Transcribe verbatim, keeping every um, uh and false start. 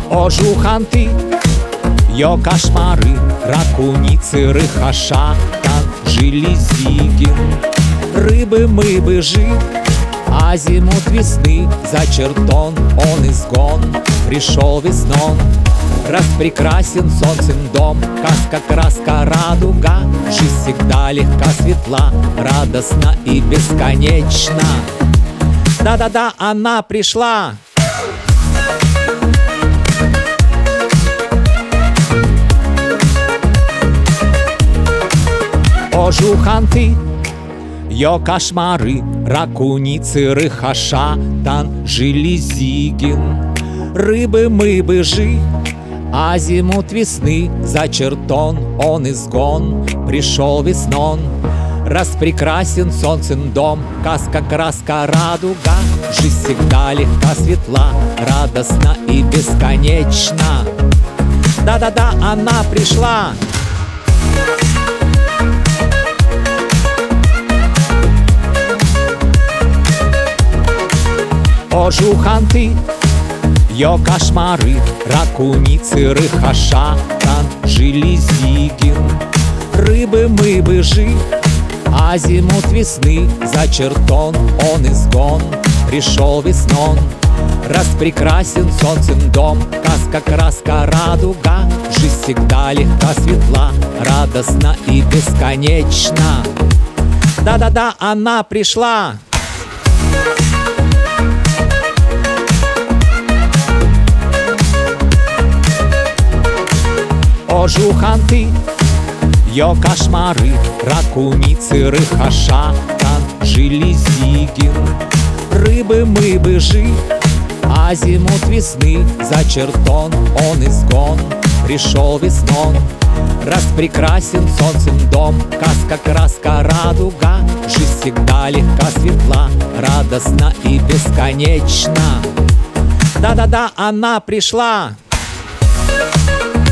О, жуханты, йо кошмары, ракуницы, рыхашатан, железигин. Рыбы-мы-бы жив, азимут весны, зачертон, он изгон, пришел веснон. Распрекрасен солнцем дом, каска, краска, радуга. Жизнь всегда легка, светла, радостна и бесконечна. Да-да-да, она пришла. О, жуханты, йо кошмары, ракуницы, рыхашатан, железигин. Рыбы-мы-бы жив, азимут весны, зачертон, он изгон, пришел веснон. Распрекрасен солнцем дом, каска, краска, радуга. Жизнь всегда легка, светла, радостна и бесконечна. Да-да-да, она пришла. О, жуханты, йо кошмары, ракуницы, рыхашатан, железигин. Рыбы-мы-бы жив, азимут весны, зачертон, он изгон, пришел веснон. Распрекрасен солнцем дом, каска, краска, радуга. Жизнь всегда легка, светла, радостна и бесконечна. Да-да-да, она пришла. О, жуханты, йо кошмары, ракуницы, рыхашатан, железигин. Рыбы-мы-бы жив, азимут весны, зачертон, он изгон, пришел веснон. Распрекрасен солнцем дом, каска, краска, радуга. Жизнь всегда легка, светла, радостна и бесконечна. Да-да-да, она пришла. О, жуханты, йо кошмары, ракуницы, рыхашатан, железигин. Рыбы-мы-бы жив, азимут весны, зачертон, он изгон, пришел веснон. Распрекрасен солнцем дом, каска, краска, радуга. Жизнь всегда легка, светла, радостна и бесконечна. Да-да-да, она пришла.